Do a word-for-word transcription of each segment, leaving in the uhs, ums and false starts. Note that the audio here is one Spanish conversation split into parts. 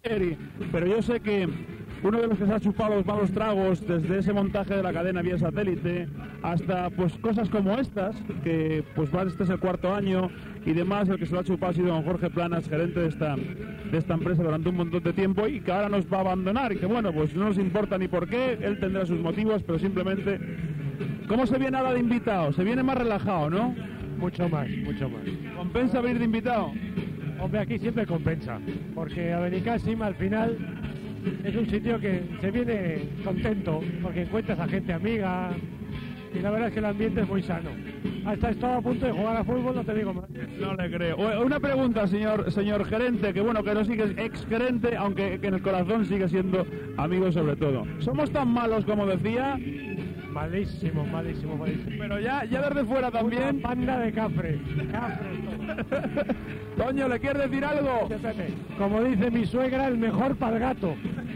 pero yo sé que uno de los que se ha chupado los malos tragos desde ese montaje de la cadena vía satélite hasta pues cosas como estas, que pues va, este es el cuarto año y demás, el que se lo ha chupado ha sido don Jorge Planas, gerente de esta, de esta empresa durante un montón de tiempo y que ahora nos va a abandonar y que bueno, pues no nos importa ni por qué, él tendrá sus motivos, pero simplemente, ¿cómo se viene ahora de invitado? Se viene más relajado, ¿no? Mucho más, mucho más. ¿Compensa venir de invitado? Hombre, aquí siempre compensa, porque a Benicàssim al final es un sitio que se viene contento, porque encuentras a gente amiga y la verdad es que el ambiente es muy sano. Hasta he estado a punto de jugar a fútbol, no te digo más. No le creo. Una pregunta, señor señor gerente, que bueno, que no sigue ex gerente, aunque que en el corazón sigue siendo amigo sobre todo. ¿Somos tan malos como decía? Malísimo, malísimo, malísimo. Pero ya, ya desde fuera también. Una panda de cafre. Cafre. Toño, ¿le quieres decir algo? Como dice mi suegra, el mejor para el gato.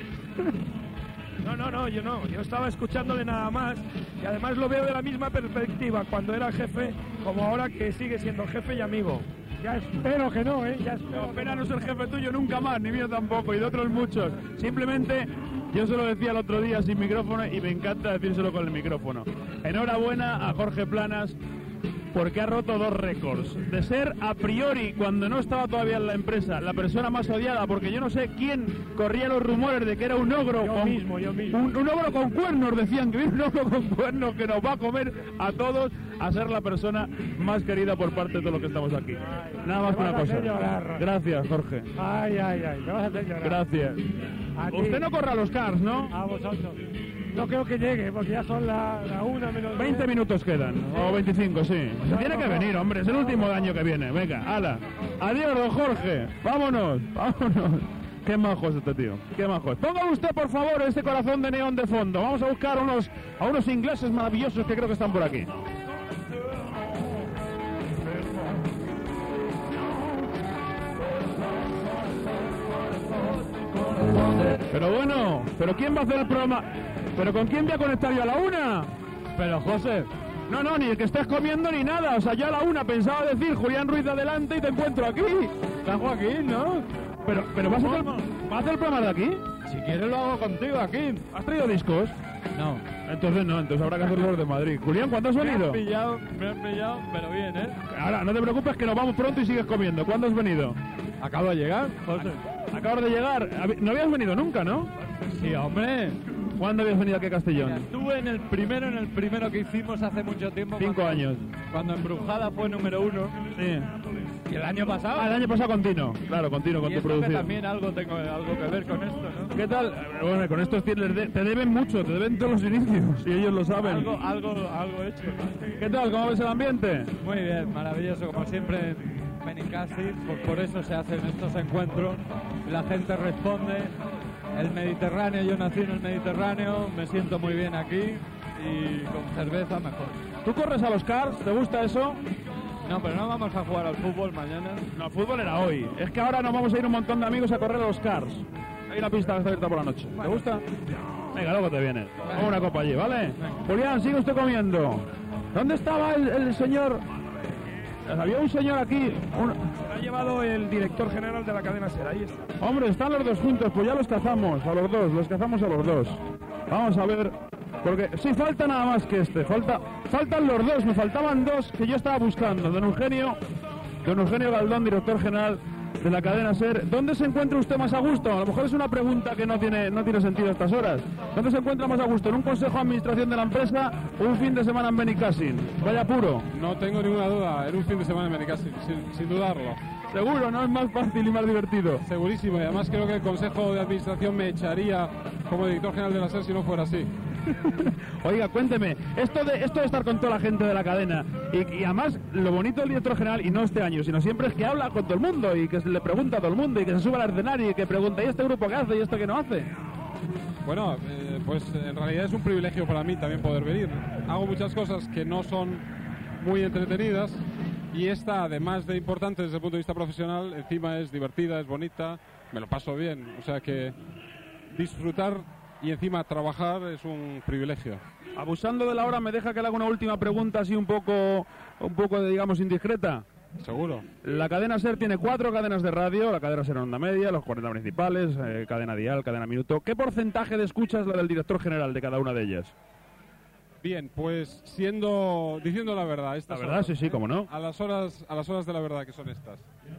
No, no, no, yo no. Yo estaba escuchándole nada más y además lo veo de la misma perspectiva cuando era jefe como ahora que sigue siendo jefe y amigo. Ya espero que no, ¿eh? Ya espero. No, espera no ser jefe tuyo nunca más, ni mío tampoco, y de otros muchos. Simplemente, yo se lo decía el otro día sin micrófono y me encanta decírselo con el micrófono. Enhorabuena a Jorge Planas, porque ha roto dos récords. De ser a priori, cuando no estaba todavía en la empresa, la persona más odiada, porque yo no sé quién corría los rumores de que era un ogro. Yo con, mismo, yo mismo. Un, un ogro con cuernos, decían que viene un ogro con cuernos que nos va a comer a todos, a ser la persona más querida por parte de todos los que estamos aquí. Ay, nada más que una cosa. Llorar. Gracias, Jorge. Ay, ay, ay, me vas a hacer llorar. Gracias. Usted no corra los cars, ¿no? A vosotros. No creo que llegue, porque ya son la, la una menos... veinte minutos quedan, o veinticinco, sí. Se tiene que venir, hombre, es el último año que viene. Venga, ala. Adiós, don Jorge. Vámonos, vámonos. Qué majo es este tío, qué majo es. Ponga usted, por favor, este corazón de neón de fondo. Vamos a buscar unos, a unos ingleses maravillosos que creo que están por aquí. Pero bueno, ¿pero quién va a hacer el programa? ¿Pero con quién voy a conectar yo a la una? Pero José, no, no, ni el que estés comiendo ni nada. O sea, yo a la una pensaba decir Julián Ruiz de adelante y te encuentro aquí. Está Joaquín, ¿no? Pero, pero ¿vas a hacer, ¿vas a hacer el programa de aquí? Si quieres lo hago contigo aquí. ¿Has traído discos? No. Entonces no, entonces habrá que hacer los de Madrid. Julián, ¿cuándo has venido? Me has pillado, me has pillado, pero bien, ¿eh? Ahora, no te preocupes que nos vamos pronto y sigues comiendo. ¿Cuándo has venido? Acabo de llegar, José. Acabas de llegar. No habías venido nunca, ¿no? Sí, hombre. ¿Cuándo habías venido aquí a Castellón? Estuve en el primero, en el primero que hicimos hace mucho tiempo. Cinco cuando, años. Cuando Embrujada fue número uno. Sí. ¿Y el año pasado? Ah, el año pasado continuo. Claro, continuo con y tu eso producción. que también algo tengo algo que ver con esto, ¿no? ¿Qué tal? Bueno, con estos tienes de, te deben mucho, te deben todos los inicios, y ellos lo saben. Algo, algo, algo hecho. ¿Qué tal? ¿Cómo ves el ambiente? Muy bien, maravilloso, como siempre en Benicàssim, pues por eso se hacen estos encuentros, la gente responde, el Mediterráneo, yo nací en el Mediterráneo, me siento muy bien aquí y con cerveza mejor. ¿Tú corres a los cars? ¿Te gusta eso? No, pero no vamos a jugar al fútbol mañana. No, el fútbol era hoy. Es que ahora nos vamos a ir un montón de amigos a correr a los cars. Hay una pista que está abierta por la noche. ¿Te gusta? Venga, luego te vienes. Vamos una copa allí, ¿vale? Julián, sigue usted comiendo. ¿Dónde estaba el, el señor? Había un señor aquí. Un... Se ha llevado el director general de la cadena SER, ahí está. Hombre, están los dos juntos, pues ya los cazamos, a los dos, los cazamos a los dos. Vamos a ver, porque sí, falta nada más que este, falta, faltan los dos, me faltaban dos que yo estaba buscando. Don Eugenio, don Eugenio Galdón, director general de la cadena SER. ¿Dónde se encuentra usted más a gusto? A lo mejor es una pregunta que no tiene, no tiene sentido a estas horas. ¿Dónde se encuentra más a gusto? ¿En un consejo de administración de la empresa o un fin de semana en Benicàssim? Vaya puro. No tengo ninguna duda, en un fin de semana en Benicàssim, sin, sin dudarlo. Seguro, ¿no? Es más fácil y más divertido. Segurísimo, y además creo que el consejo de administración me echaría como director general de la SER si no fuera así. Oiga, cuénteme, esto de esto de estar con toda la gente de la cadena y, y además lo bonito del director general, y no este año, sino siempre es que habla con todo el mundo y que se le pregunta a todo el mundo y que se sube al escenario y que pregunta, ¿y este grupo qué hace y esto qué no hace? Bueno, eh, pues en realidad es un privilegio para mí también poder venir. Hago muchas cosas que no son muy entretenidas y esta, además de importante desde el punto de vista profesional, encima es divertida, es bonita, me lo paso bien, o sea que disfrutar y encima trabajar es un privilegio. Abusando de la hora, ¿me deja que le haga una última pregunta así un poco, un poco digamos, indiscreta? Seguro. La cadena SER tiene cuatro cadenas de radio, la cadena SER en onda media, los cuarenta principales, eh, cadena dial, cadena minuto. ¿Qué porcentaje de escucha es la del director general de cada una de ellas? Bien, pues siendo, diciendo la verdad, estas La verdad, horas, sí, sí, ¿eh? cómo no. A las horas, a las horas de la verdad que son estas.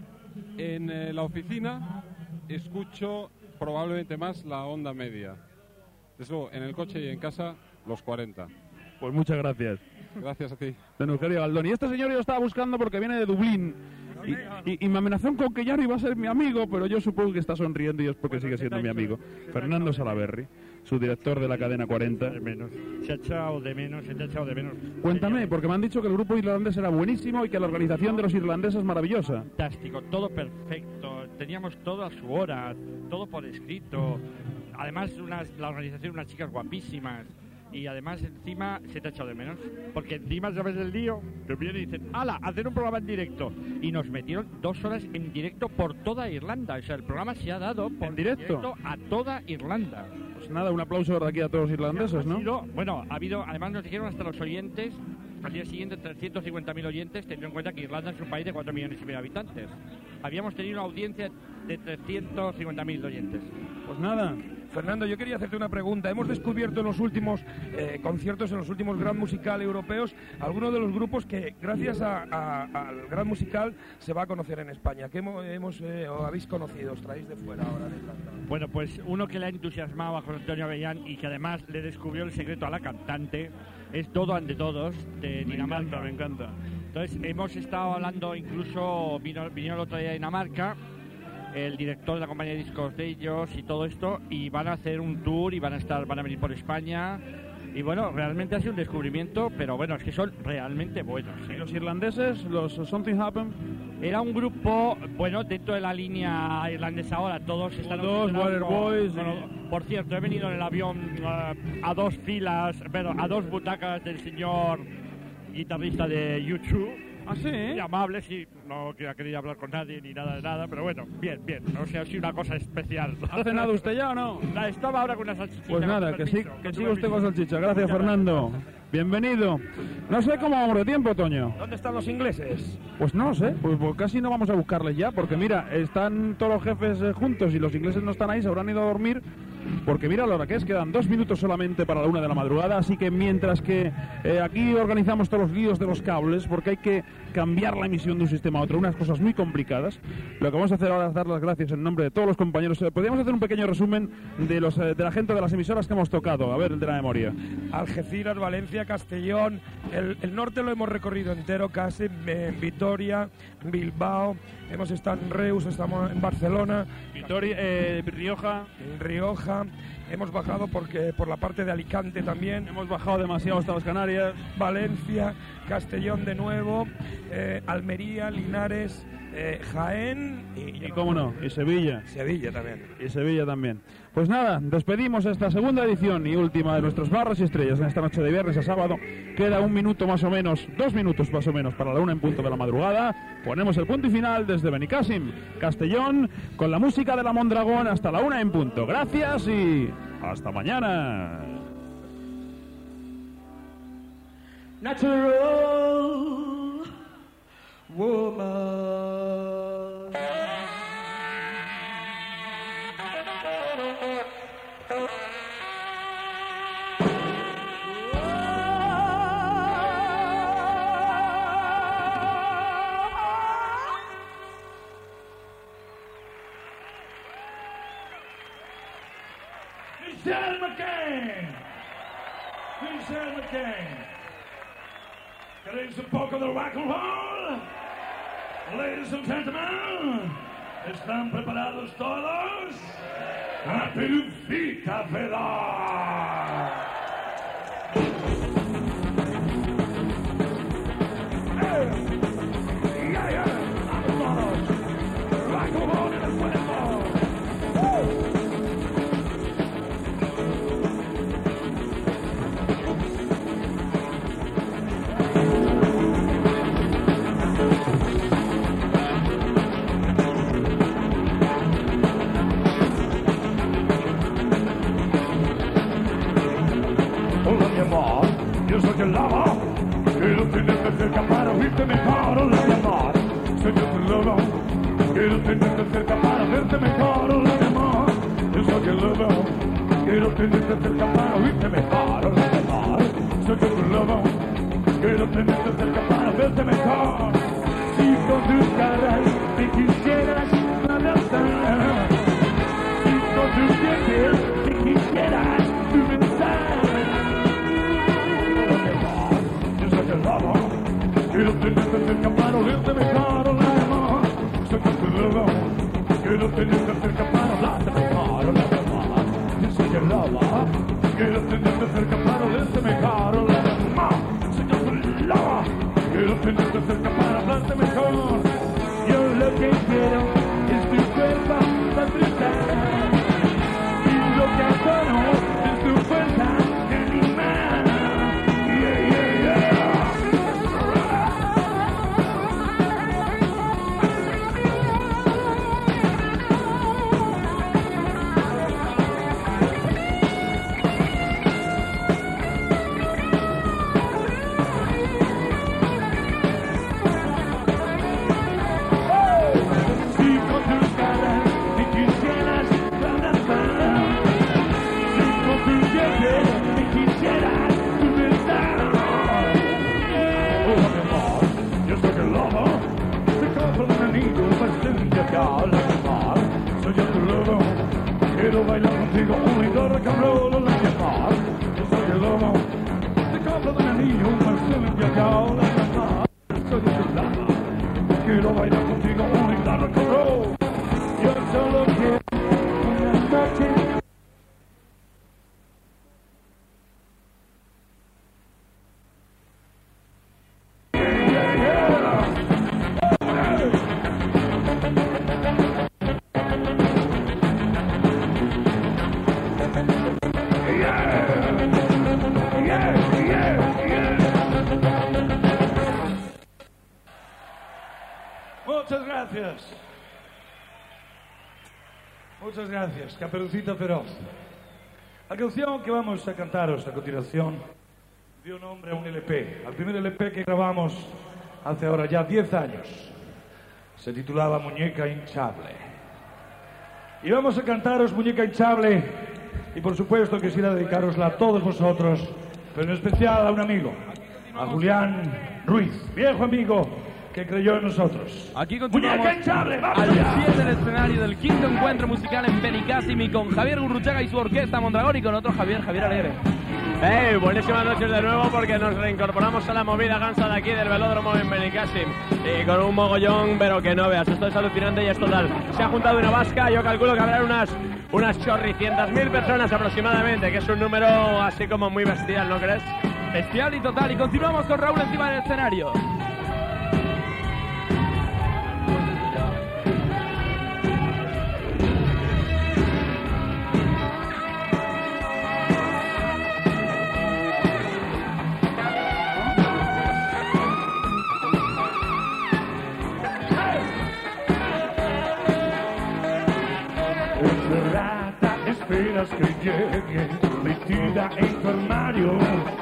En eh, la oficina escucho probablemente más la onda media. Desde luego, en el coche y en casa, los cuarenta. Pues muchas gracias. Gracias a ti. Don Eugenio Galdón. Y este señor yo lo estaba buscando porque viene de Dublín. Y, y, y me amenazó con que ya no iba a ser mi amigo, pero yo supongo que está sonriendo y es porque sigue siendo mi amigo. Fernando Salaberry, su director de la cadena cuarenta. De menos. Se ha echado de menos, se ha echado de menos. Cuéntame, porque me han dicho que el grupo irlandés era buenísimo y que la organización de los irlandeses es maravillosa. Fantástico, todo perfecto. Teníamos todo a su hora, todo por escrito. Además, unas, la organización, unas chicas guapísimas. Y además encima se te ha echado de menos. Porque encima, ¿sabes el lío? Que viene y dicen, ¡hala! Hacer un programa en directo. Y nos metieron dos horas en directo por toda Irlanda. O sea, el programa se ha dado por ¿En directo? directo a toda Irlanda. Pues nada, un aplauso de aquí a todos los irlandeses, Ha ¿no? sido- bueno, ha habido, además nos dijeron hasta los oyentes, al día siguiente trescientos cincuenta mil oyentes, teniendo en cuenta que Irlanda es un país de cuatro millones y medio de habitantes. Habíamos tenido una audiencia de trescientos cincuenta mil oyentes. Pues nada. Fernando, yo quería hacerte una pregunta. Hemos descubierto en los últimos eh, conciertos, en los últimos Grand Musical europeos, algunos de los grupos que, gracias a- a- al Grand Musical, se va a conocer en España. ¿Qué hemos, hemos, eh, o habéis conocido? Os traéis de fuera ahora de Irlanda. Bueno, pues uno que le ha entusiasmado a José Antonio Avellán y que además le descubrió el secreto a la cantante es Todo ante Todos, de Me Dinamarca. encanta, me encanta. Entonces, hemos estado hablando, incluso vino, vinieron el otro día de Dinamarca, el director de la compañía de discos de ellos y todo esto, y van a hacer un tour y van a estar, van a venir por España. Y bueno, realmente ha sido un descubrimiento, pero bueno, es que son realmente buenos. ¿Y ¿eh? los irlandeses, los Something Happened? Era un grupo, bueno, dentro de la línea irlandesa ahora, todos están... Todos, obsesionados Waterboys, con- con- Por cierto, he venido en el avión eh, a dos filas, pero a dos butacas del señor guitarrista de YouTube. ¿Ah, sí? Muy amable, sí, no quería, quería hablar con nadie ni nada de nada, pero bueno, bien, bien, o sea, ha sido una cosa especial. ¿Ha cenado usted ya o no? La estaba ahora con una salchichita. Pues nada, con que, sí, permiso, que con siga tu usted con permiso. salchicha. Gracias, Muchas Fernando. Bienvenido. No sé cómo vamos de tiempo, Toño. ¿Dónde están los ingleses? Pues no lo sé, pues, pues casi no vamos a buscarles ya, porque mira, están todos los jefes eh, juntos y los ingleses no están ahí, se habrán ido a dormir, porque mira la hora que es, quedan dos minutos solamente para la una de la madrugada, así que mientras que eh, aquí organizamos todos los líos de los cables, porque hay que cambiar la emisión de un sistema a otro, unas cosas muy complicadas, lo que vamos a hacer ahora es dar las gracias en nombre de todos los compañeros. Eh, Podríamos hacer un pequeño resumen de, los, eh, de la gente de las emisoras que hemos tocado, a ver, el de la memoria. Algeciras, Valencia, Castellón, el, el norte lo hemos recorrido entero casi, en Vitoria, Bilbao, hemos estado en Reus, estamos en Barcelona, Vitoria, eh, Rioja, en Rioja, hemos bajado porque por la parte de Alicante también, hemos bajado demasiado hasta las Canarias. Valencia, Castellón de nuevo, eh, Almería, Linares, eh, Jaén y, Y cómo no, y Sevilla. Sevilla también. Y Sevilla también. Pues nada, despedimos esta segunda edición y última de nuestros Barras y Estrellas en esta noche de viernes a sábado. Queda un minuto más o menos, dos minutos más o menos para la una en punto de la madrugada. Ponemos el punto y final desde Benicàssim, Castellón, con la música de la Mondragón hasta la una en punto. Gracias y hasta mañana. Natural woman. Michelle McCain. Michelle McCain. ¿Queréis un poco de rock and roll? Ladies and gentlemen, ¿están preparados todos? ¡A Pelufita Velar! ¡Eh! ¡Ya, ya! ¡Vamos! ¡Rock and roll en el cuerpo! ¡Uh! Hola mi amor, yo soy el lava y no tienes que escapar a oírte mejor. Hola mi amor, soy yo tu lobo. Quiero tenerte cerca para verte mejor, hola mi amor. Yo soy el lobo. Quiero tenerte cerca para oírte mejor, hola mi amor. Soy yo tu lobo. Quiero tenerte cerca para verte mejor. Si con tus caras me quisieras abrazar, si con tus dientes me quisieras besar, hola mi amor. Yo soy el lobo. Quiero tenerte cerca para oírte mejor, hola mi amor. Soy yo tu lobo. Quiero tenerte cerca para hablarte mejor, hola mi amor. Yo soy el lobo. Quiero tenerte cerca para oírte mejor, hola mi amor. Soy yo tu lobo. Quiero tenerte cerca para hablarte mejor. Yo lo que quiero es tu cuerpo para brillar. Y lo que adoro es tu fuerza animal. Yeah, yeah, yeah. Soy yo tu lobo, quiero bailar contigo un lindo rock and roll, hola mi amor. Yo soy el lobo, te compro de un anillo, un pastel en Viagra, hola mi amor. Soy yo tu lobo, quiero bailar contigo un lindo rock and roll. Yo solo quiero una noche. Muchas gracias. Muchas gracias, Caperucita Feroz. La canción que vamos a cantaros a continuación dio nombre a un L P, al primer L P que grabamos hace ahora ya diez años. Se titulaba Muñeca Hinchable. Y vamos a cantaros Muñeca Hinchable, y por supuesto quisiera dedicarosla a todos vosotros, pero en especial a un amigo, a Julián Ruiz, viejo amigo que creyó en nosotros. Aquí continuamos Muñeca Hinchable, vamos al allá. pie del escenario del quinto encuentro musical en Benicàssim, y con Javier Gurruchaga y su orquesta Mondragón, y con otro Javier, Javier Alegre. Hey, buenísimas noches de nuevo, porque nos reincorporamos a la movida gansa de aquí del velódromo en Benicàssim, y con un mogollón, pero que no veas, esto es alucinante y es total. Se ha juntado una vasca, yo calculo que habrá unas unas chorricientas mil personas aproximadamente, que es un número así como muy bestial, ¿no crees? Bestial y total, y continuamos con Raúl encima del escenario. Encerrada, esperas que llegue, metida en tu armario.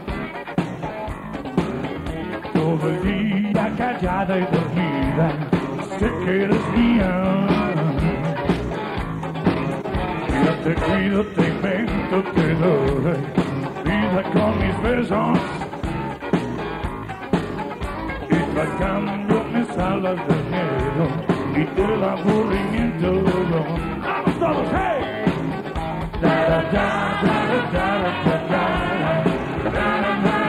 Todo el día callada y dormida, sé que eres mía. Yo te cuido, te invento, te doy vida con mis besos. Y tú a cambio me salvas del miedo y del aburrimiento. ¡Vamos todos, hey! Da, da, da, da, da, da, da, da, da, da, da.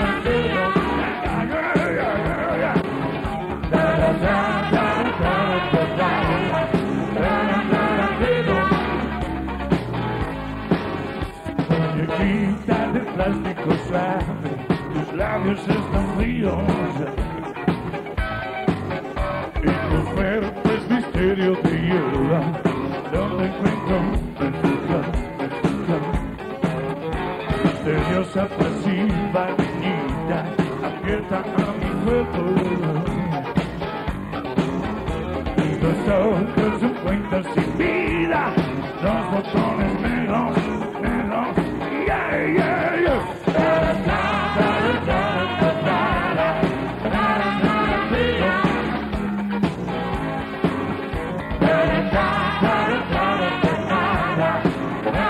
Muñequita de plástico suave, tus labios están fríos y tu cuerpo es misterio de hielo. No te encuentro en tu club, en tu club. Misteriosa, pasiva, niñita, abierta a mi cuerpo. Tus ojos se cuentan sin vida, los botones negros, negros, yeah, yeah, yeah. Da, da, da, da, da, da, da, da, da, da, da.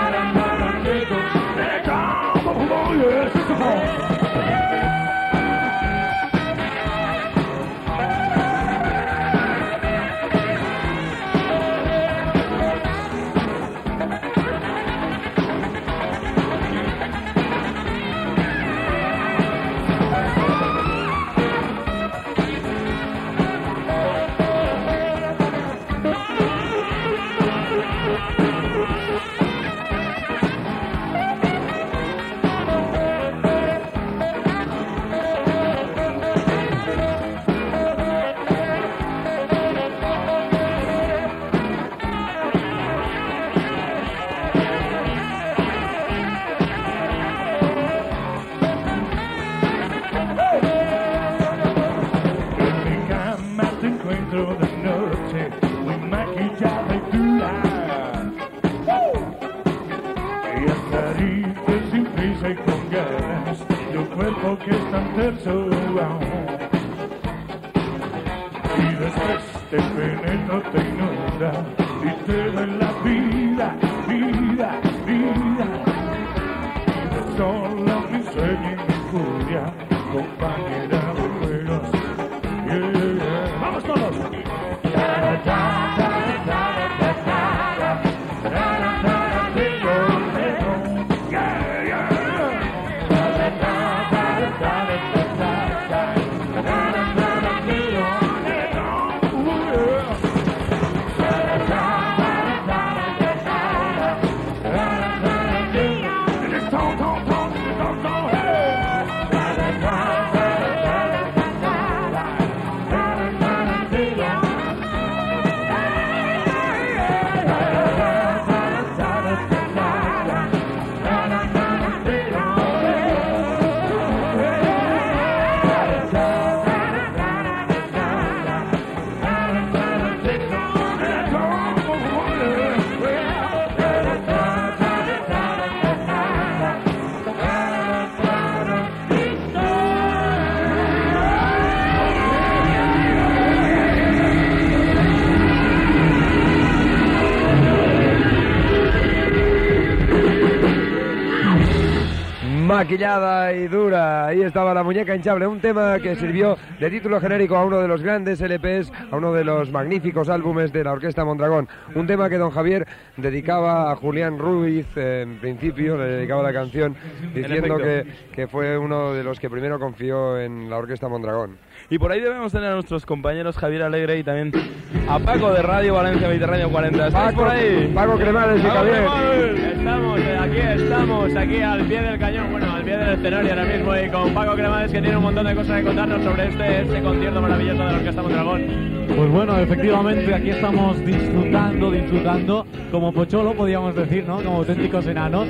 Maquillada y dura, ahí estaba La Muñeca Hinchable, un tema que sirvió de título genérico a uno de los grandes L Pes, a uno de los magníficos álbumes de la Orquesta Mondragón, un tema que don Javier dedicaba a Julián Ruiz, eh, en principio le dedicaba la canción diciendo que, que fue uno de los que primero confió en la Orquesta Mondragón. Y por ahí debemos tener a nuestros compañeros Javier Alegre y también a Paco de Radio Valencia Mediterráneo cuarenta. ¿Estáis por ahí? Paco Cremades y Javier. Estamos, eh, aquí estamos, aquí al pie del cañón, bueno, al pie del escenario ahora mismo, y con Paco Cremades, que tiene un montón de cosas que contarnos sobre este, este concierto maravilloso de la Orquesta Mondragón. Pues bueno, efectivamente aquí estamos disfrutando, disfrutando, como Pocholo podríamos decir, ¿no? Como auténticos enanos.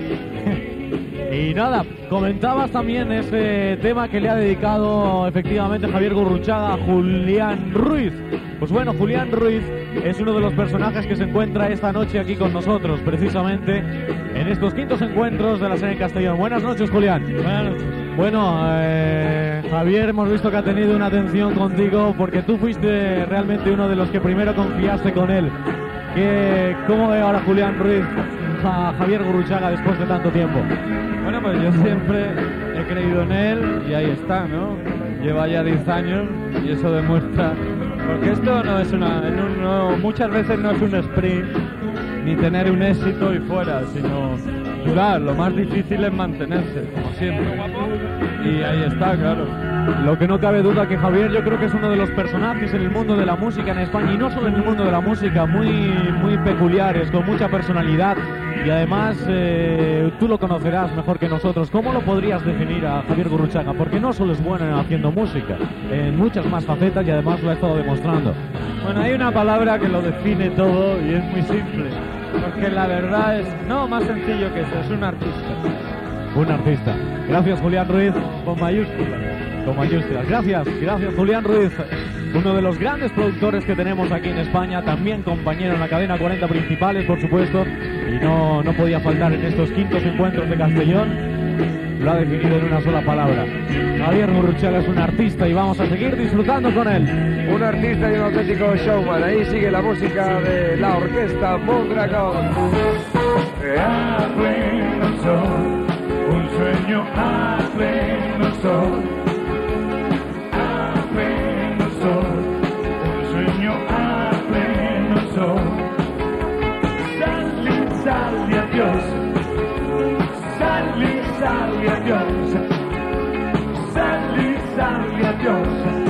Y nada, comentabas también ese tema que le ha dedicado efectivamente Javier Gurruchaga a Julián Ruiz. Pues bueno, Julián Ruiz es uno de los personajes que se encuentra esta noche aquí con nosotros, precisamente en estos quintos encuentros de la serie en Castellón. Buenas noches, Julián. Buenas noches. Bueno, eh, Javier, hemos visto que ha tenido una atención contigo porque tú fuiste realmente uno de los que primero confiaste con él. ¿Qué, ¿Cómo ve ahora Julián Ruiz a Javier Gurruchaga después de tanto tiempo? Bueno, pues yo siempre he creído en él y ahí está, ¿no? Lleva ya diez años y eso demuestra... Porque esto no es una... No, muchas veces no es un sprint, ni tener un éxito y fuera, sino durar. Lo más difícil es mantenerse, como siempre. Y ahí está, claro. Lo que no cabe duda que Javier, yo creo que es uno de los personajes en el mundo de la música en España, y no solo en el mundo de la música, muy, muy peculiares, con mucha personalidad, y además eh, tú lo conocerás mejor que nosotros. ¿Cómo lo podrías definir a Javier Gurruchaga? Porque no solo es bueno haciendo música, en muchas más facetas, y además lo ha estado demostrando. Bueno, hay una palabra que lo define todo y es muy simple, porque la verdad es, no, más sencillo que eso, es un artista. Un artista. Gracias, Julián Ruiz, con mayúsculas. Con mayúsculas. Gracias, gracias, Julián Ruiz, uno de los grandes productores que tenemos aquí en España, también compañero en la cadena cuarenta Principales, por supuesto, y no, no podía faltar en estos quintos encuentros de Castellón. Lo ha definido en una sola palabra. Javier Gurruchaga es un artista y vamos a seguir disfrutando con él. Un artista y un auténtico showman. Ahí sigue la música de la Orquesta Mondragón. a pleno sol, un sueño a pleno sol, a pleno sol, un sueño a pleno sol. Salí, salí, adiós, salí, salí, adiós, salí, salí, adiós,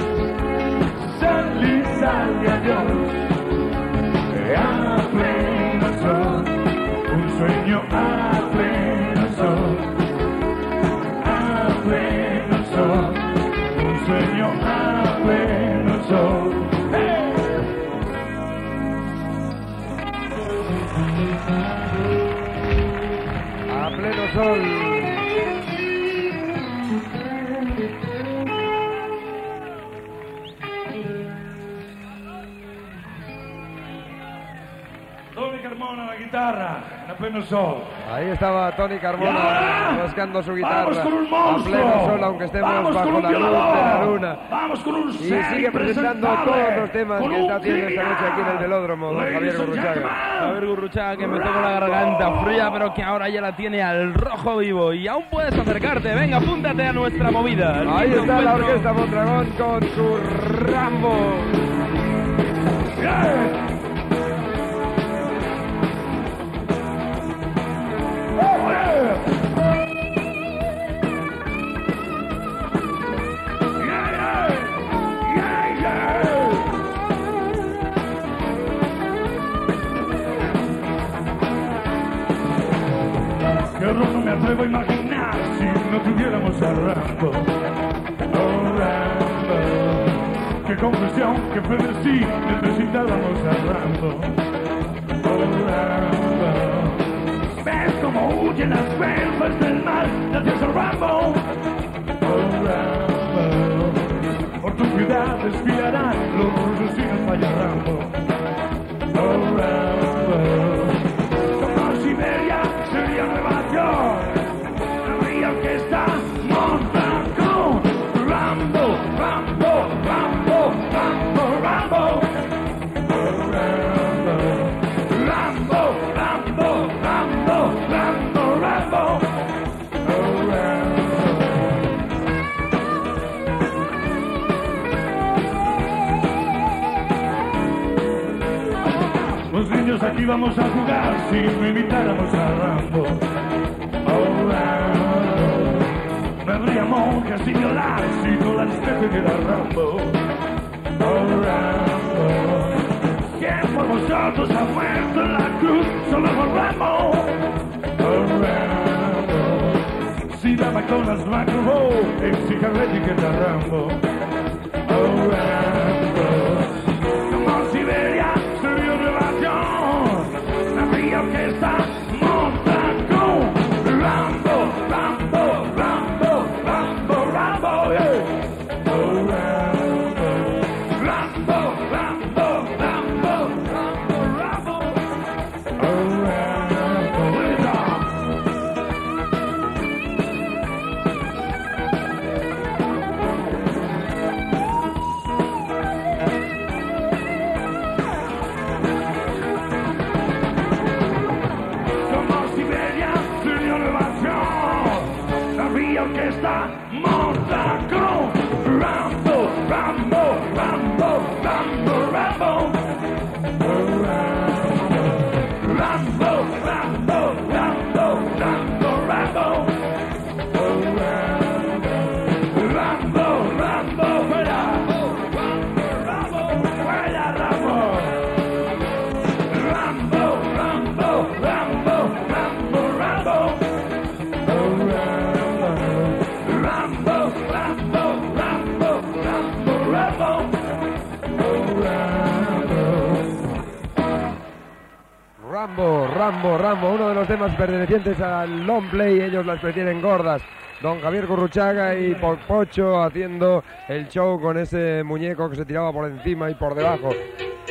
salí, salí, adiós, a pleno sol, un sueño a pleno sol, a pleno sol, un sueño a pleno sol. ¡Hey! A pleno sol. Tony Carmona, la guitarra, a pleno sol. Ahí estaba Tony Carmona rascando su guitarra Vamos con un a monstruo. pleno sol, aunque estemos Vamos bajo con un la luz de la violador. luna. Vamos con un Y ser sigue presentando impresentable. todos los temas Con que un está haciendo esta criminal. noche aquí en el velódromo, don Ladies Javier and Gurruchaga. gentlemen. Javier Gurruchaga, que empezó con la garganta fría, pero que ahora ya la tiene al rojo vivo. Y aún puedes acercarte. Venga, apúntate a nuestra movida. Ahí Quinto está la encuentro. Orquesta Mondragón con su Rambo. Yeah. Oh, yeah. Yeah, yeah. Yeah, yeah. Qué horror, no me atrevo a imaginar si no tuviéramos a Rambo. Oh, Rambo. Qué confesión, qué frenesí, necesitábamos a Rambo. Oh, Rambo. ¿Ves cómo huyen las cuerpos del mal gracias a Rambo? Oh, Rambo. Por tu ciudad desfilarán los rusos y nos falla Rambo. Oh, Rambo. Como Siberia sería Nueva York. Habría orquesta Mondragón. Rambo, Rambo, Rambo, Rambo, Rambo. Oh, Rambo. Rambo, Rambo, Rambo, Rambo, Rambo. Oh, Rambo. Los niños aquí vamos a jugar si no invitáramos a Rambo. Oh, Rambo. No habría monjas sin violar si no la especie era Rambo. Oh, Rambo. ¿Quién por vosotros ha muerto en la cruz solo por Rambo? Oh, Rambo. Si la McDonald's la acabó, exige a Reggie que era Rambo. Oh, Rambo. Como Siberia sería Nueva York. Habría orquesta Mondragón. Rambo, Rambo, Rambo, Rambo, Rambo, yeah. Oh, Rambo. Rambo, Rambo, Rambo, Rambo, Rambo. Oh, Rambo. Bring it on. Como Siberia sería Nueva York. Habría orquesta Mondragón. Rambo, Rambo, Rambo, Rambo, Rambo. Oh, Rambo. Rambo, Rambo, Rambo, Rambo, Rambo. Oh, Rambo. Rambo, Rambo, fuera. Rambo, fuera, Rambo. Rambo, Rambo, Rambo, Rambo, Rambo. Oh, Rambo. Rambo, Rambo, Rambo, Rambo, Rambo. Oh, Rambo. Rambo, Rambo, Rambo, uno de los temas pertenecientes al long play, ellos las prefieren gordas. Don Javier Gurruchaga y Pocho haciendo el show con ese muñeco que se tiraba por encima y por debajo.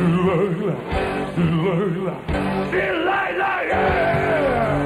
Delilah, Delilah, Delilah, yeah!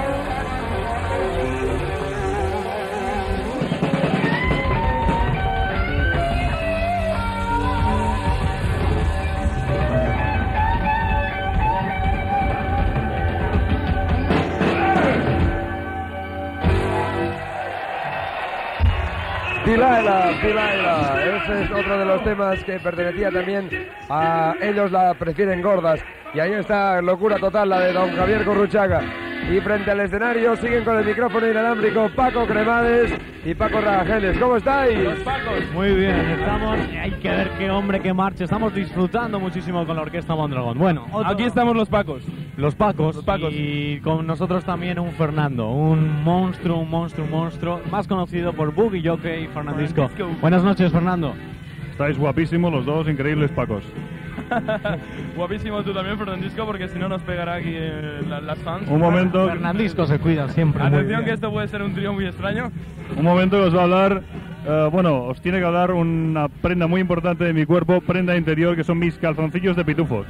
Delilah, Delilah, ese es otro de los temas que pertenecía también a Ellos la prefieren gordas. Y ahí está, locura total, la de don Javier Gurruchaga. Y frente al escenario siguen con el micrófono inalámbrico Paco Cremades y Paco Rageles. ¿Cómo estáis? Los Pacos. Muy bien, estamos, hay que ver qué hombre, qué marcha. Estamos disfrutando muchísimo con la Orquesta Mondragón. Bueno, otro... aquí estamos los Pacos. Los Pacos, los Pacos. Y con nosotros también un Fernando, un monstruo, un monstruo, un monstruo, más conocido por Boogie Jockey Fernandisco. Fernandisco. Buenas noches, Fernando. Estáis guapísimos los dos, increíbles Pacos. Guapísimo tú también, Fernandisco, porque si no nos pegará aquí eh, la, las fans. Un momento. Fernandisco se cuida siempre. Atención que esto puede ser un trío muy extraño. Un momento que os va a hablar, uh, bueno, os tiene que hablar una prenda muy importante de mi cuerpo, prenda interior, que son mis calzoncillos de pitufos.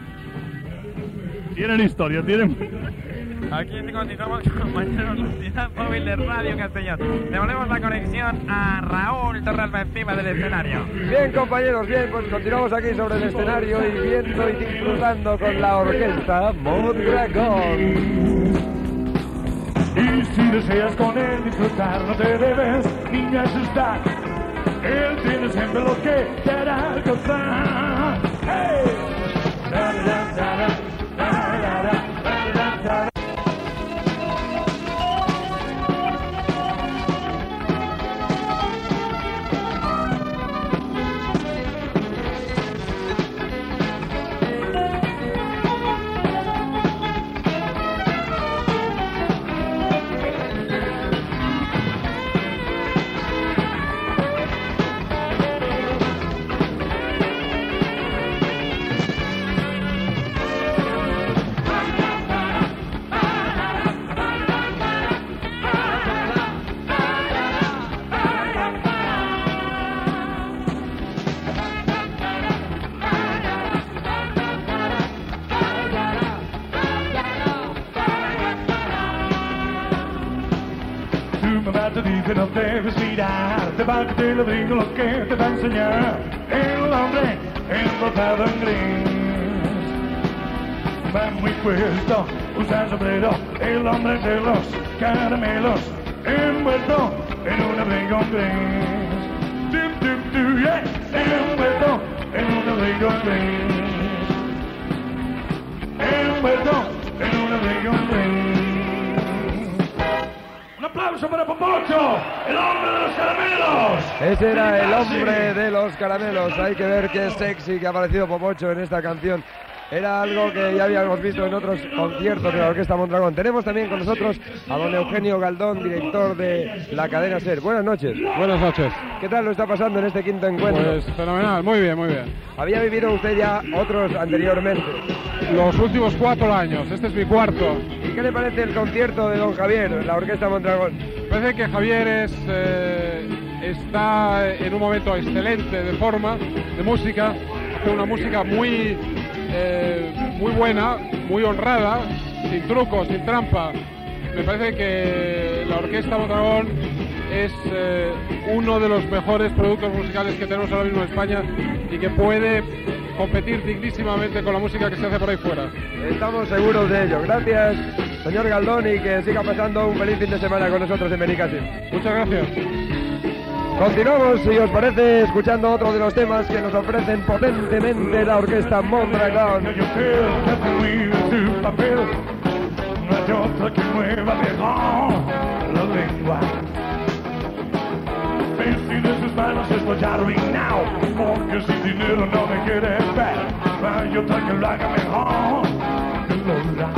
Tienen historia, tienen... Aquí continuamos con compañeros Unidad Móvil de Radio Castellón. Devolvemos la conexión a Raúl Torralba encima del escenario. Bien, compañeros, bien, pues continuamos aquí sobre el escenario y viendo y disfrutando con la Orquesta Mondragón. Y si deseas con él disfrutar, no te debes ni asustar. Él tiene siempre lo que te hará gozar. ¡Hey! Da, da, da, da, da, da, da, da, da. Que no debes mirar, te va que te lo digo lo que te va a enseñar. El hombre embotado en gris va muy puesto, usa sombrero. El hombre de los caramelos envuelto en un abrigo gris. Dup, dup, dup, yeah. Envuelto en un abrigo gris. Envuelto en un abrigo gris. ¡Un aplauso para Popocho, el hombre de los caramelos! Ese era el hombre de los caramelos. Hay que ver qué sexy que ha aparecido Popocho en esta canción. Era algo que ya habíamos visto en otros conciertos de la Orquesta Mondragón. Tenemos también con nosotros a don Eugenio Galdón, director de la cadena SER. Buenas noches. Buenas noches. ¿Qué tal lo está pasando en este quinto encuentro? Pues fenomenal, muy bien, muy bien. ¿Había vivido usted ya otros anteriormente? Los últimos cuatro años, este es mi cuarto. ¿Y qué le parece el concierto de don Javier, la Orquesta Mondragón? Parece que Javier es, eh, está en un momento excelente de forma, de música, hace una música muy... Eh, muy buena, muy honrada, sin trucos, sin trampa. Me parece que la Orquesta Mondragón es eh, uno de los mejores productos musicales que tenemos ahora mismo en España y que puede competir dignísimamente con la música que se hace por ahí fuera. Estamos seguros de ello. Gracias, señor Galdón, y que siga pasando un feliz fin de semana con nosotros en Benicàssim. Muchas gracias. Continuamos, si os parece, escuchando otro de los temas que nos ofrecen potentemente la Orquesta Mondragón. No hay otra que mueva mejor la lengua. Vestir de sus manos es voy a arruinado, porque sin dinero no me quieres ver. No hay otra que lo haga mejor que Lola.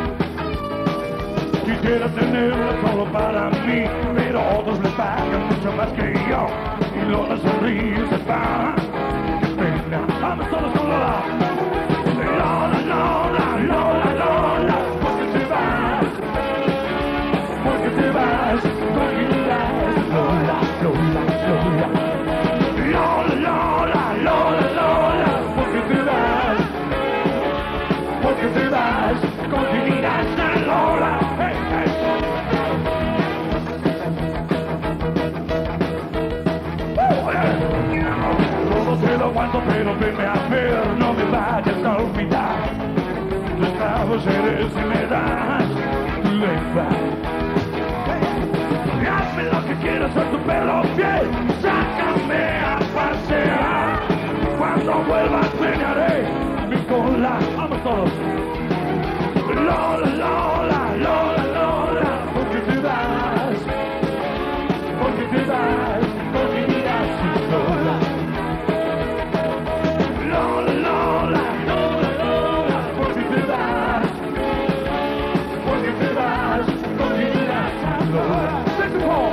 Quisiera tenerla solo para mí, pero otros le pagan mucho más que yo. Y Lola sonríe y se va. ¡Qué pena! ¡Vamos todos con Lola! Lola, Lola, Lola, Lola. ¿Por qué te vas? ¿Por qué te vas? ¿Por qué te vas? Lola, Lola, Lola. Lola, Lola, Lola, Lola. ¿Por qué te vas? pero venme a ver, no me vayas a olvidar. Tus esclavos eres y me das tu lengua. Hazme lo que quieras a tu perro fiel, sácame a pasear. Cuando vuelvas menearé mi cola. Vamos todos. Lola, Lola, Lola, Lola, porque te vas, porque te vas, porque miras sin Lola. Lola, Lola, Lola, Lola, porque te vas, porque te vas, porque miras sin Lola. Let's go.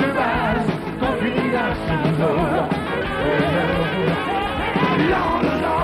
La la la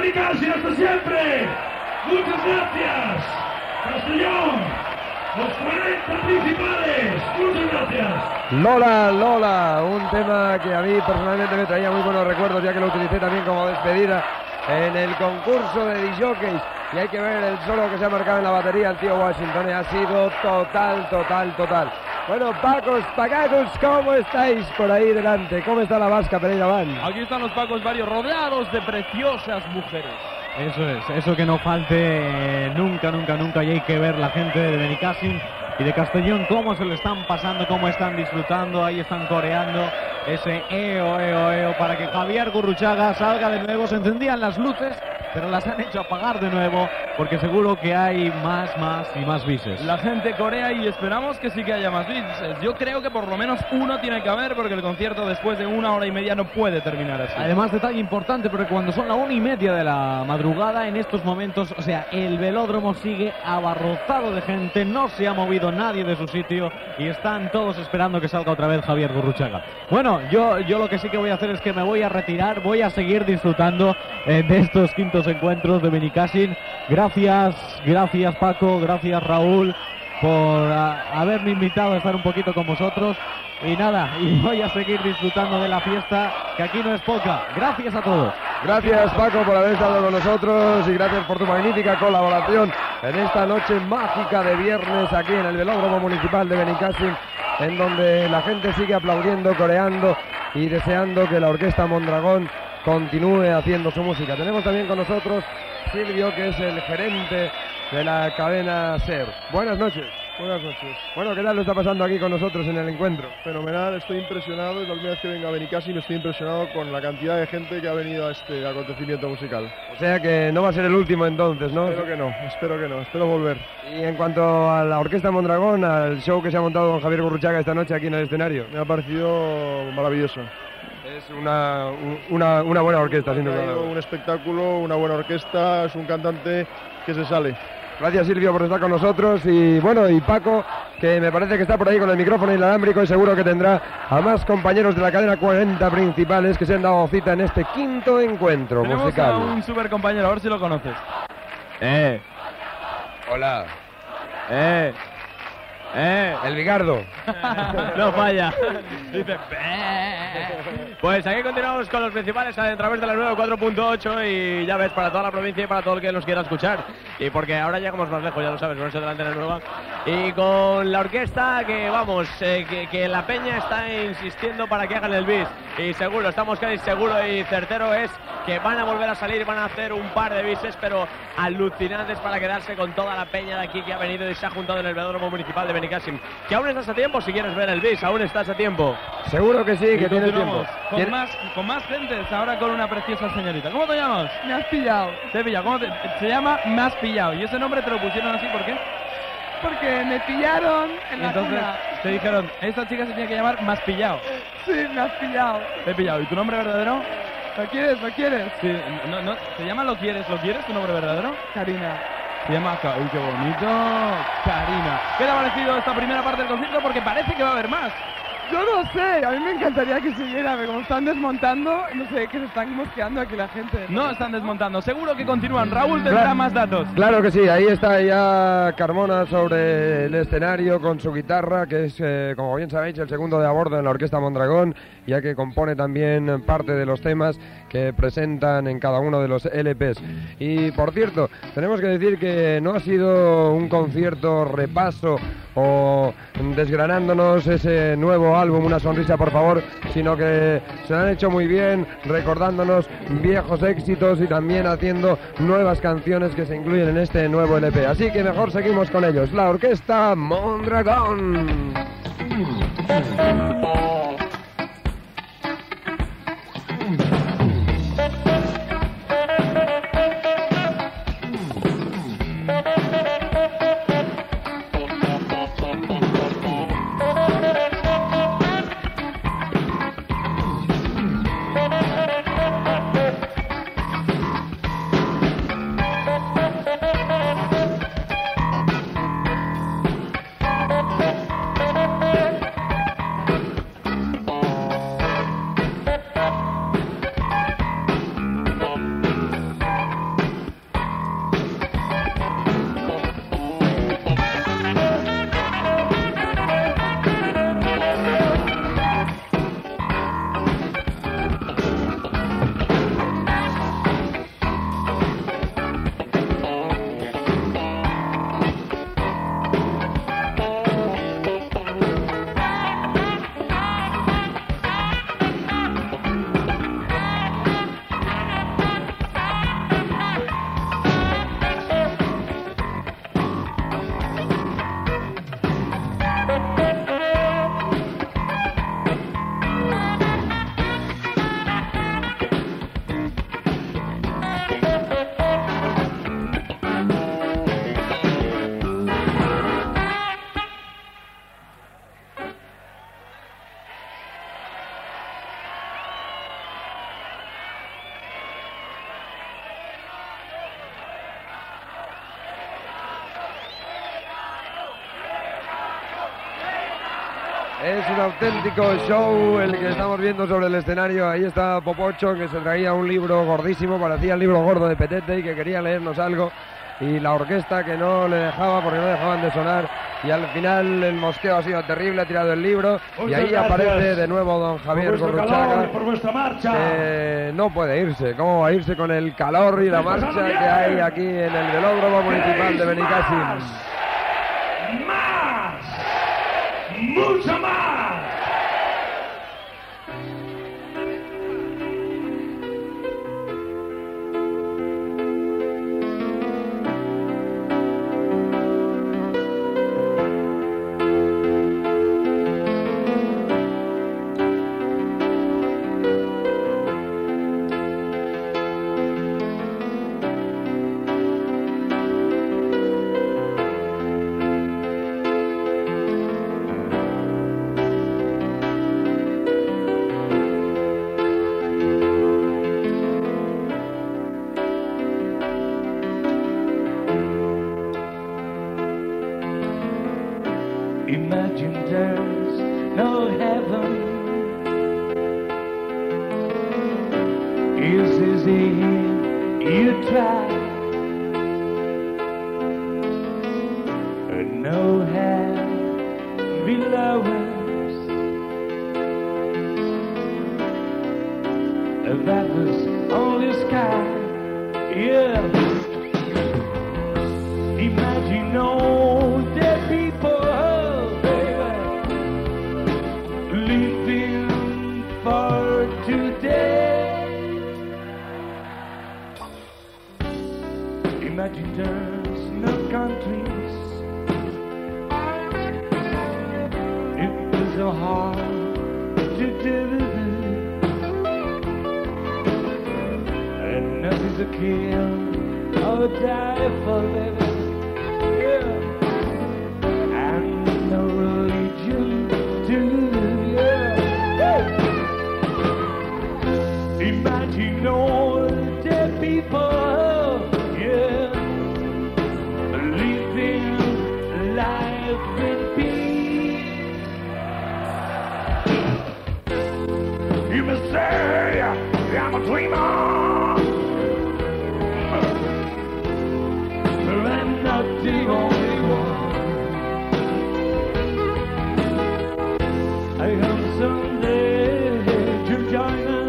Benicàssim, hasta siempre. Muchas gracias. Castellón. Los cuarenta principales. Muchas gracias. Lola, Lola, un tema que a mí personalmente me traía muy buenos recuerdos, ya que lo utilicé también como despedida en el concurso de disjockeys. Y hay que ver el solo que se ha marcado en la batería el tío Washington, y ha sido total, total, total. Bueno, Pacos, Pacacos, ¿cómo estáis por ahí delante? ¿Cómo está la vasca Pereira Van? Aquí están los Pacos varios rodeados de preciosas mujeres. Eso es, eso que no falte eh, nunca, nunca, nunca. Y hay que ver la gente de Benicàssim y de Castellón cómo se lo están pasando, cómo están disfrutando. Ahí están coreando ese eo, eo, eo para que Javier Gurruchaga salga de nuevo. Se encendían las luces, pero las han hecho apagar de nuevo porque seguro que hay más, más y más bises. La gente corea y esperamos que sí que haya más bises. Yo creo que por lo menos uno tiene que haber, porque el concierto después de una hora y media no puede terminar así. Además, detalle importante, porque cuando son la una y media de la madrugada, en estos momentos, o sea, el velódromo sigue abarrotado de gente, no se ha movido nadie de su sitio y están todos esperando que salga otra vez Javier Gurruchaga. Bueno, yo, yo lo que sí que voy a hacer es que me voy a retirar, voy a seguir disfrutando eh, de estos quintos encuentros de Benicàssim. Gracias, gracias Paco, gracias Raúl por a, haberme invitado a estar un poquito con vosotros. Y nada, y voy a seguir disfrutando de la fiesta, que aquí no es poca. Gracias a todos. Gracias Paco por haber estado con nosotros y gracias por tu magnífica colaboración en esta noche mágica de viernes aquí en el Velódromo Municipal de Benicàssim, en donde la gente sigue aplaudiendo, coreando y deseando que la Orquesta Mondragón continúe haciendo su música. Tenemos también con nosotros Silvio, que es el gerente de la cadena SER. Buenas noches. Buenas noches. Bueno, ¿qué tal lo está pasando aquí con nosotros en el encuentro? Fenomenal, estoy impresionado, es la primera vez que vengo a Benicàssim y estoy impresionado con la cantidad de gente que ha venido a este acontecimiento musical. O sea que no va a ser el último entonces, ¿no? Espero que no, espero que no, espero volver. Y en cuanto a la Orquesta Mondragón, al show que se ha montado con Javier Gurruchaga esta noche aquí en el escenario. Me ha parecido maravilloso. Es una, una, una buena orquesta, sin duda. Un espectáculo, una buena orquesta, es un cantante que se sale. Gracias Silvio por estar con nosotros y bueno, y Paco, que me parece que está por ahí con el micrófono inalámbrico y seguro que tendrá a más compañeros de la cadena cuarenta principales que se han dado cita en este quinto encuentro Tenemos musical. A un super compañero, a ver si lo conoces. Eh. Hola. Eh. Eh. El Bigardo. No falla. Dice. Pues aquí continuamos con los principales a través de la nueva cuatro punto ocho y ya ves, para toda la provincia y para todo el que nos quiera escuchar. Y porque ahora llegamos más lejos, ya lo sabes, ponerse delante de la nueva. Y con la orquesta que vamos, eh, que, que la peña está insistiendo para que hagan el bis. Y seguro, estamos casi seguro y certero es que van a volver a salir, van a hacer un par de bises, pero alucinantes para quedarse con toda la peña de aquí que ha venido y se ha juntado en el Velódromo Municipal de Benicàssim. Que aún estás a tiempo si quieres ver el bis, aún estás a tiempo. Seguro que sí, que tienes tiempo. Con más, con más gente, ahora con una preciosa señorita. ¿Cómo te llamas? Me has pillado. Te he pillado. ¿Cómo te, se llama Me has pillado. ¿Y ese nombre te lo pusieron así por qué? Porque me pillaron en la Entonces cuna. te dijeron, esta chica se tiene que llamar Me has pillado. Sí, me has pillado. Te he pillado. ¿Y tu nombre verdadero? ¿Lo quieres? ¿Lo quieres? Sí, no, no, ¿se llama Lo quieres? ¿Lo quieres tu nombre verdadero? Karina. Se llama... Uy, qué bonito. Karina. ¿Qué te ha parecido esta primera parte del concierto? Porque parece que va a haber más. Yo no sé, a mí me encantaría que siguiera, pero como están desmontando, no sé, que se están mosqueando aquí la gente. No están desmontando, seguro que continúan. Raúl tendrá Claro. más datos. Claro que sí, ahí está ya Carmona sobre el escenario con su guitarra, que es, eh, como bien sabéis, el segundo de a bordo en la Orquesta Mondragón, ya que compone también parte de los temas que presentan en cada uno de los L Pes. Y por cierto, tenemos que decir que no ha sido un concierto repaso o desgranándonos ese nuevo álbum, Una sonrisa por favor, sino que se lo han hecho muy bien, recordándonos viejos éxitos y también haciendo nuevas canciones que se incluyen en este nuevo L P. Así que mejor seguimos con ellos, la Orquesta Mondragón. Es un auténtico show el que estamos viendo sobre el escenario. Ahí está Popocho, que se traía un libro gordísimo, parecía el libro gordo de Petete y que quería leernos algo. Y la orquesta que no le dejaba porque no dejaban de sonar. Y al final el mosqueo ha sido terrible, ha tirado el libro. Muchas y ahí gracias aparece de nuevo don Javier por vuestro Gurruchaga. calor y por vuestra marcha. Eh, no puede irse. ¿Cómo va a irse con el calor y la marcha que hay aquí en el velódromo municipal de Benicàssim? ¡Más! ¡Mucho más! Imagine there's no heaven. It's easy if you try. And no hell below us. And that was only sky. Yeah. Imagine all the people. For today, imagine there's no countries. It was so hard to do, and nothing's a kill or die for living. Yeah, and no religion too. Imagine all the people, yeah, living life in peace. You must say I'm a dreamer, but I'm not the only one. I hope someday you'll join us.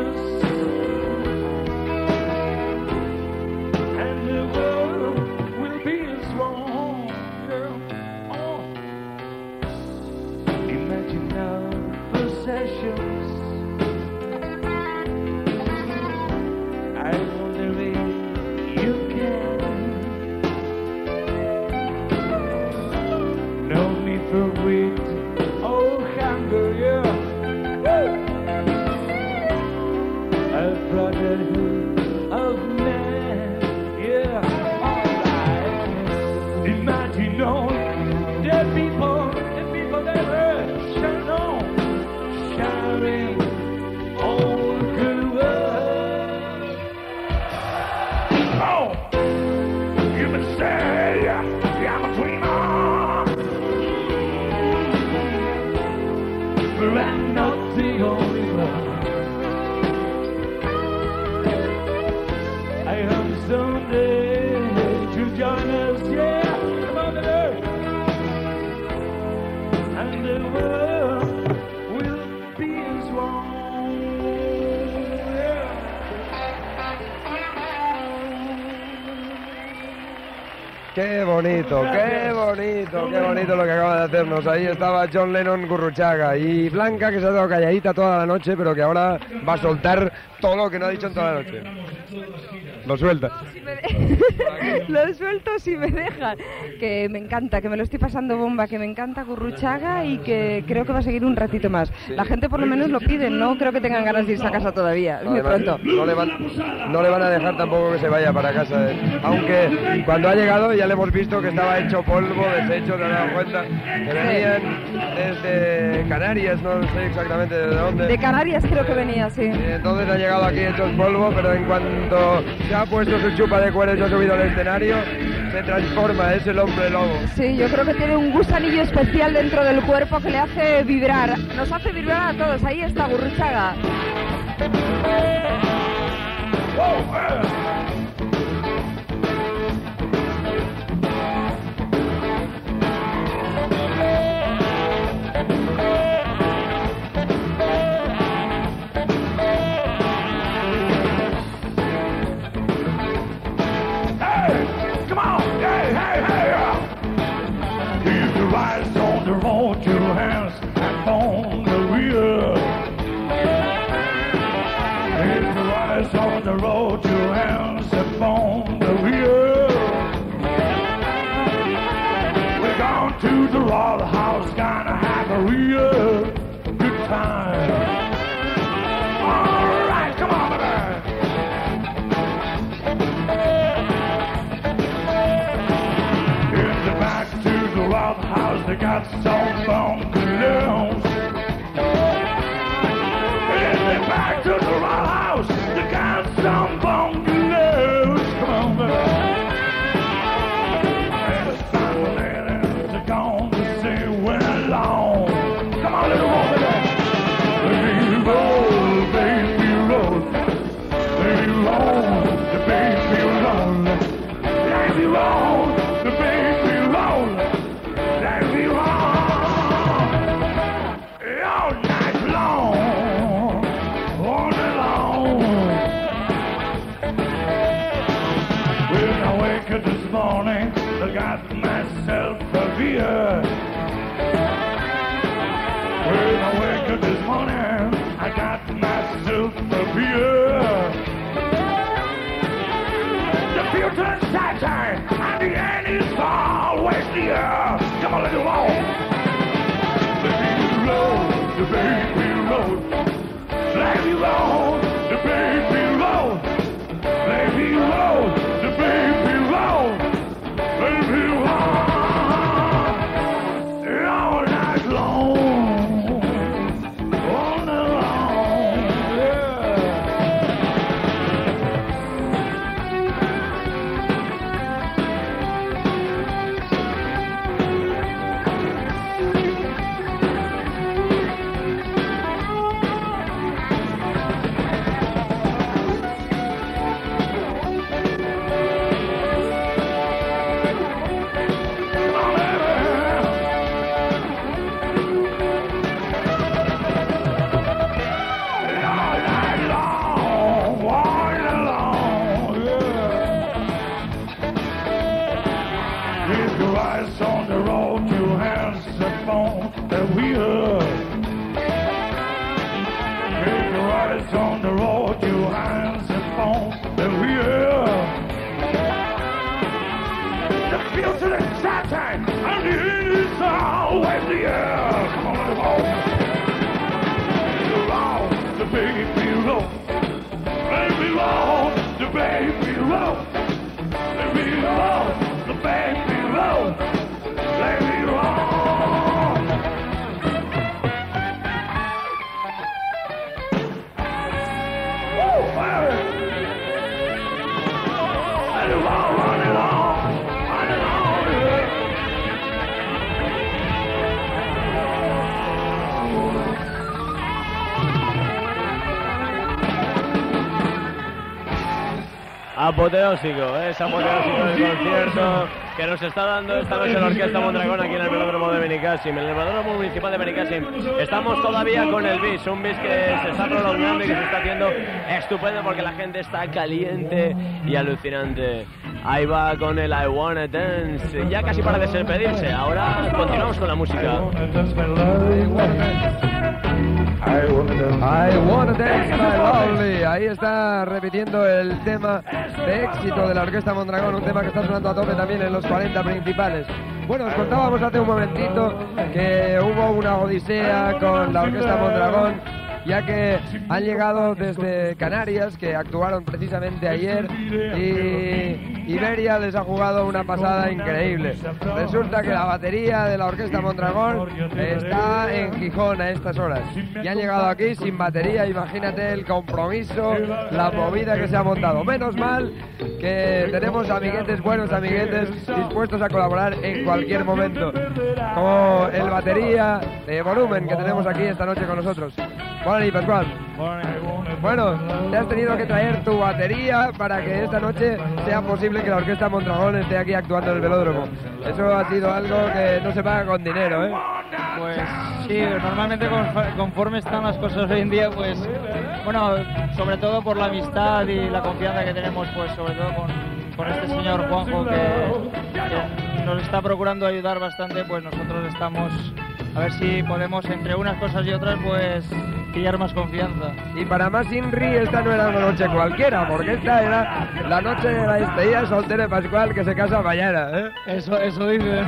Qué bonito, qué bonito, qué bonito lo que acaba de hacernos. Ahí estaba John Lennon Gurruchaga y Blanca, que se ha dado calladita toda la noche, pero que ahora va a soltar todo lo que no ha dicho en toda la noche. Lo suelta. Lo suelto si me dejan. Que me encanta, que me lo estoy pasando bomba, que me encanta Gurruchaga y que creo que va a seguir un ratito más. La gente por lo menos lo pide, no creo que tengan ganas de irse a casa todavía, es No, muy además, pronto. No le, van, no le van a dejar tampoco que se vaya para casa. eh. Aunque cuando ha llegado ya le le hemos visto que estaba hecho polvo, deshecho, te has dado cuenta, que venían desde Canarias, no sé exactamente de dónde. De Canarias creo que venía, sí. Y entonces ha llegado aquí hecho polvo, pero en cuanto se ha puesto su chupa de cuero y se ha subido al escenario, se transforma, es el hombre lobo. Sí, yo creo que tiene un gusanillo especial dentro del cuerpo que le hace vibrar. Nos hace vibrar a todos. Ahí está Gurruchaga. Rise on the road, your hands and on the wheel. If you rise on the road, your hands and on the wheel. We're going to the Royal House, gonna have a real good time. All right, come on, baby. In the back to the Royal House, they got some funky tunes. In the back to the Royal House, they got some funky tunes. Come on, baby. And it's fine, ladies, they're gonna sing well along. Come on, little woman. Baby roll, baby roll, baby roll, the baby roll, baby roll, the baby roll, baby roll, all night long, all night long. When I wake up this morning, I got myself a beer. When I wake up this morning, I got myself a beer. The future's Saturn, and the end is always near. Come on, little roll. Baby roll, the baby roll. Baby roll, the baby roll. Baby roll, the baby roll. Baby roll. All night long. All night long. Yeah. Apoteósico, es apoteósico el concierto que nos está dando esta noche la Orquesta Mondragón aquí en el velódromo de Benicàssim, en el velódromo municipal de Benicàssim. Estamos todavía con el bis, un bis que se está prolongando y que se está haciendo estupendo porque la gente está caliente y alucinante. Ahí va con el I Wanna Dance, ya casi para despedirse. Ahora continuamos con la música. I wanna dance my lovely. Ahí está repitiendo el tema de éxito de la Orquesta Mondragón, un tema que está sonando a tope también en los cuarenta principales. Bueno, os contábamos hace un momentito que hubo una odisea con la Orquesta Mondragón ya que han llegado desde Canarias, que actuaron precisamente ayer, y Iberia les ha jugado una pasada increíble. Resulta que la batería de la Orquesta Mondragón está en Gijón a estas horas, y han llegado aquí sin batería. Imagínate el compromiso, la movida que se ha montado. Menos mal que tenemos amiguetes, buenos amiguetes, dispuestos a colaborar en cualquier momento, como el batería de Volumen que tenemos aquí esta noche con nosotros. Buenas noches, Pascual. Bueno, te has tenido que traer tu batería para que esta noche sea posible que la Orquesta Mondragón esté aquí actuando en el velódromo. Eso ha sido algo que no se paga con dinero, ¿eh? Pues sí, normalmente conforme están las cosas hoy en día, pues bueno, sobre todo por la amistad y la confianza que tenemos, pues sobre todo con, con este señor Juanjo que, que nos está procurando ayudar bastante, pues nosotros estamos a ver si podemos entre unas cosas y otras pues pillar más confianza. Y para más Inri, esta no era una noche cualquiera, porque esta era la noche de la despedida soltera de Pascual, que se casa mañana, ¿eh? Eso, eso dice.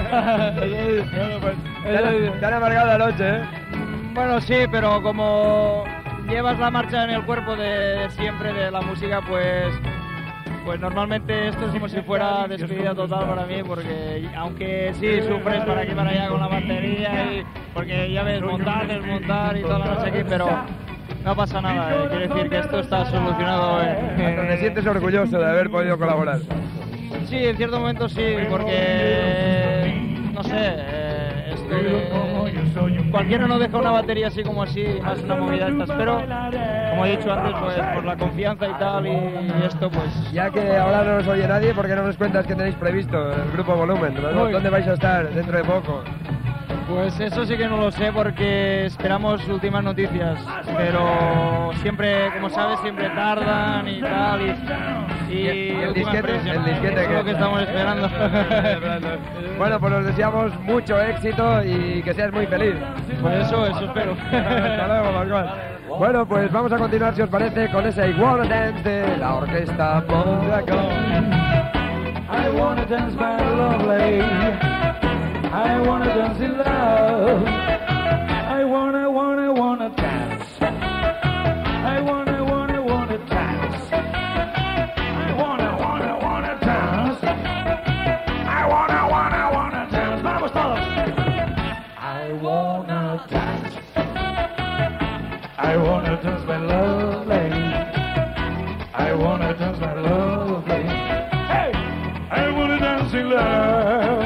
Te han, te han amargado la noche, ¿eh? Bueno, sí, pero como llevas la marcha en el cuerpo de siempre de la música, pues pues normalmente esto es como si fuera despedida total para mí, porque aunque sí sufres para aquí y para allá con la batería, y porque ya ves, montar, desmontar y toda la noche aquí, pero no pasa nada, eh. Quiere decir que esto está solucionado. Eh. ¿Te sientes orgulloso de haber podido colaborar? Sí, en cierto momento sí, porque no sé, eh, esto de, cualquiera no deja una batería así como así, más una movida de estas, pero como he dicho antes, pues por la confianza y tal, y esto pues... Ya que ahora no nos oye nadie, ¿por qué no nos cuentas qué tenéis previsto el Grupo Volumen? ¿Dónde vais a estar dentro de poco? Pues eso sí que no lo sé, porque esperamos últimas noticias, pero siempre, como sabes, siempre tardan y tal, y, y el disquete, el disquete es que... lo que estamos esperando. Bueno, pues os deseamos mucho éxito y que seas muy feliz. Pues eso, eso espero. Hasta luego, Pascual. Bueno, pues vamos a continuar, si os parece, con ese I Wanna Dance de la Orquesta Mondragón. I wanna dance my lovely, I wanna dance in love, I wanna, wanna, wanna dance, I wanna, wanna, wanna dance, I wanna, wanna, wanna dance, I wanna, wanna, wanna dance, vamos todos. I wanna dance, I wanna dance my lovely, I wanna dance my lovely, hey, I wanna dance in love.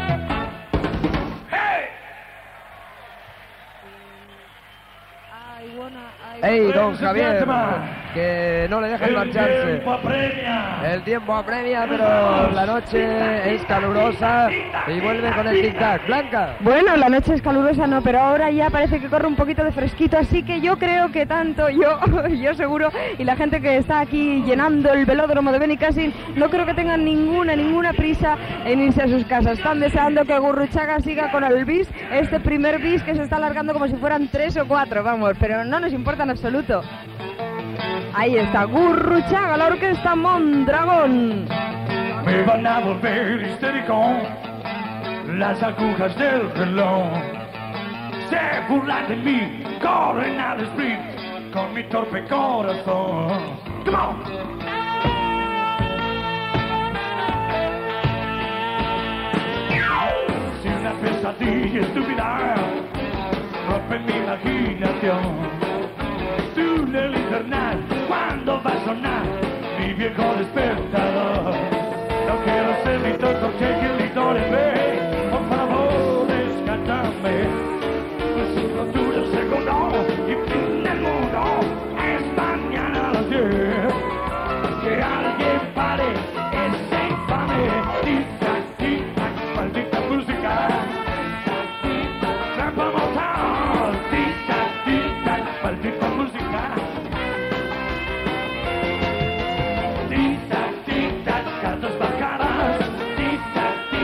¡Ey, don Javier! Que no le dejan marcharse. El tiempo apremia, pero la noche es calurosa y vuelve con el tic-tac. Blanca. Bueno, la noche es calurosa, no, pero ahora ya parece que corre un poquito de fresquito, así que yo creo que tanto yo, yo seguro, y la gente que está aquí llenando el velódromo de Benicàssim, no creo que tengan ninguna, ninguna prisa en irse a sus casas. Están deseando que Gurruchaga siga con el bis, este primer bis que se está alargando como si fueran tres o cuatro, vamos, pero no nos importa en absoluto. Ahí está Gurruchaga, la Orquesta Mondragón. Me van a volver histérico las agujas del reloj. Se burlan de mí, corren al sprint con mi torpe corazón. Come on. Si una pesadilla estúpida rompe mi imaginación, túnel infernal, cuando va a sonar mi viejo despertador. No quiero ser ni tonto que grito de fe, por favor descátame. Es un rotundo segundo y fin del mundo es mañana a las diez. Que alguien pare ese infame tic-tac, tic-tac, maldita música. Trampa mortal, tic-tac, tic-tac, maldita música. Tic-tac, tic-tac, cartas bacanas. Tic-tac,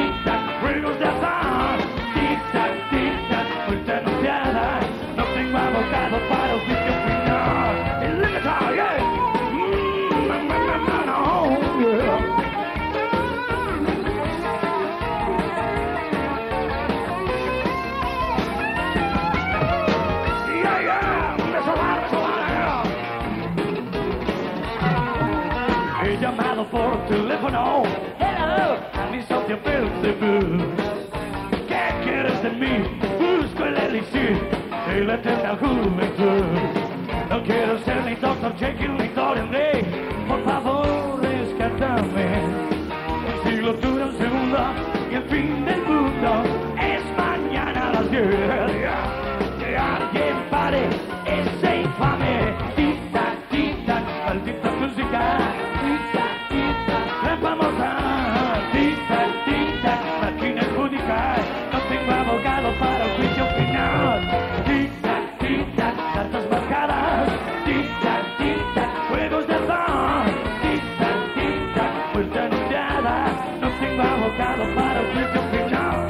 llamado por teléfono. Hello, mi socio Belzebú. ¿Qué quieres de mí? Busco el elixir de la eterna juventud. No quiero ser ni doctor Jekyll ni Dorian Gray. Por favor, rescátame. El siglo dura un segundo y el fin del mundo es mañana a las diez. Que alguien pare ese infame tic-tac, tic-tac, maldita música. Tic-tac, tic-tac, la famosa tic-tac, tic-tac, máquina judicial. No tengo abogado para el juicio final. Tic-tac, tic-tac, cartas marcadas. Tic-tac, tic-tac, juegos de azar. Tic-tac, tic-tac, muerte anunciada. No tengo abogado para el juicio final.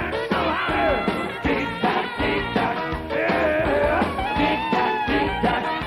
Tic-tac,